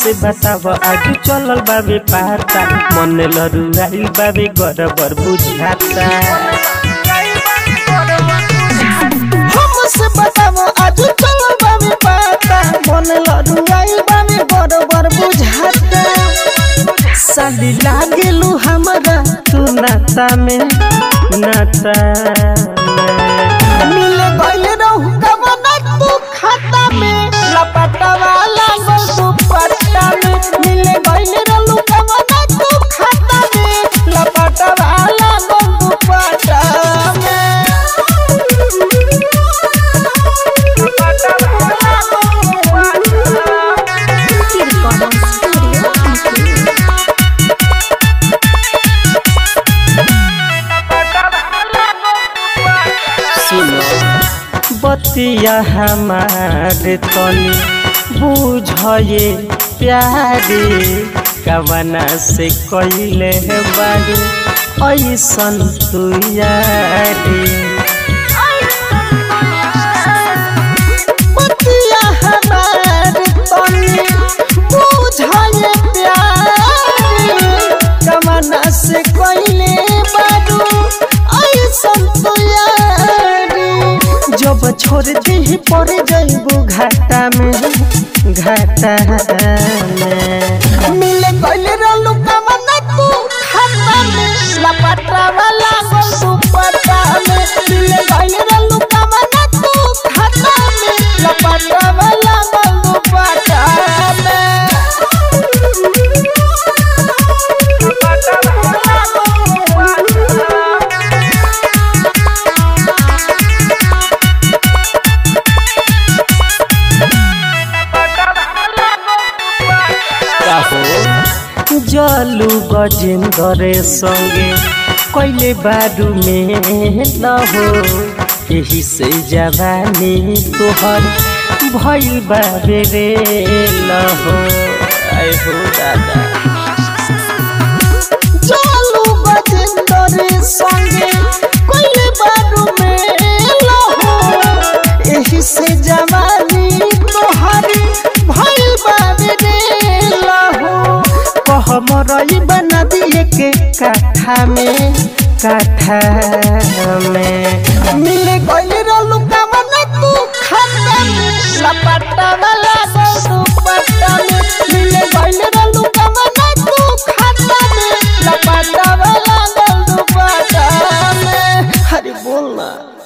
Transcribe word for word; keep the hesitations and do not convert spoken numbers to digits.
हमसे बताव आज चलल बाबे पाता मन लरुआइल बाबे गड़बड़ बुझाता हमसे बताव आज चलल बाबे पाता मन लरुआइल बाबे गड़बड़ बुझाता साली लागेलू हमरा तू नाता में नाता में मिले गइल रहू कवना तू खाता में लपटा वाला गल तू पट्टा में मिले गइल रहू कवना तू खाता में लपटा वाला गल तू पट्टा में लपटा वाला गल तू बतिया हमारे तनी बुझे प्यारे कवना से कइले बारी ऐसन तू यारी बतिया हमारे तनी बुझे प्यारे कवना से कइले बारू ऐसन तू यारी जब छोड़ दी पड़ जाइबू घाटा में घाटा में मिले गइल रहलू कवना तू खाता में लपटा वाला गल तू पट्टा में मिले गइल रहलू कवना तू खाता में लपटा वाला गल तू पट्टा में लपटा वाला गल तू पट्टा जलू गजेंद्र संगे कोइले बारू में लहो यही से जवानी तोहर भइल बाबे रे लहो आए हो दादा जलू गजेंद्र संगे कोइले बारू में लहो यही से जवानी तोहर भइल बाबे रे लहो हमरई बना दिए के काठा में काठा में मिले गइल रहलू कवना तू खाता में लपटा वाला गल तू पट्टा में मिले गइल रहलू कवना तू खाता में लपटा वाला गल तू पट्टा में अरे बोल ना।